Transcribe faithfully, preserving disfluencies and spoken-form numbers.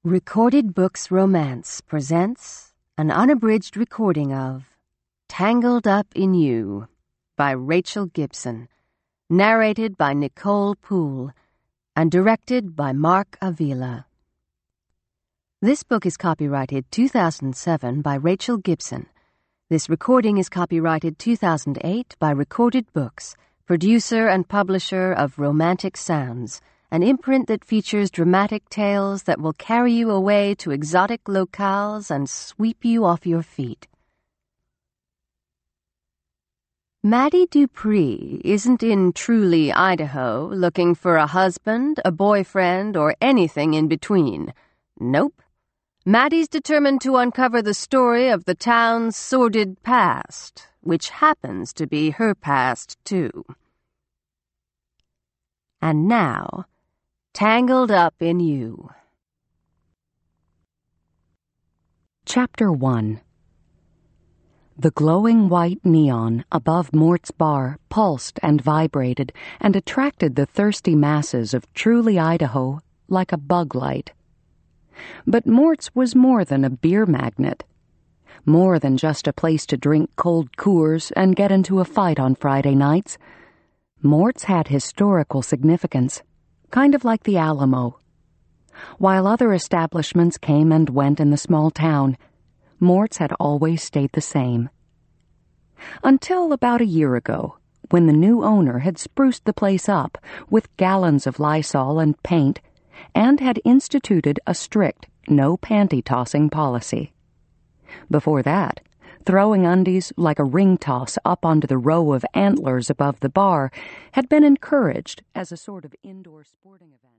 Recorded Books Romance presents an unabridged recording of Tangled Up in You by Rachel Gibson, narrated by Nicole Poole, and directed by Mark Avila. This book is copyrighted two thousand seven by Rachel Gibson. This recording is copyrighted two thousand eight by Recorded Books, producer and publisher of Romantic Sounds, an imprint that features dramatic tales that will carry you away to exotic locales and sweep you off your feet. Maddie Dupree isn't in Truly, Idaho, looking for a husband, a boyfriend, or anything in between. Nope. Maddie's determined to uncover the story of the town's sordid past, which happens to be her past, too. And now, Tangled Up in You. Chapter one. The glowing white neon above Mort's bar pulsed and vibrated and attracted the thirsty masses of Truly, Idaho like a bug light. But Mort's was more than a beer magnet, more than just a place to drink cold Coors and get into a fight on Friday nights. Mort's had historical significance, kind of like the Alamo. While other establishments came and went in the small town, Mort's had always stayed the same. Until about a year ago, when the new owner had spruced the place up with gallons of Lysol and paint and had instituted a strict no-panty-tossing policy. Before that, throwing undies like a ring toss up onto the row of antlers above the bar had been encouraged as a sort of indoor sporting event.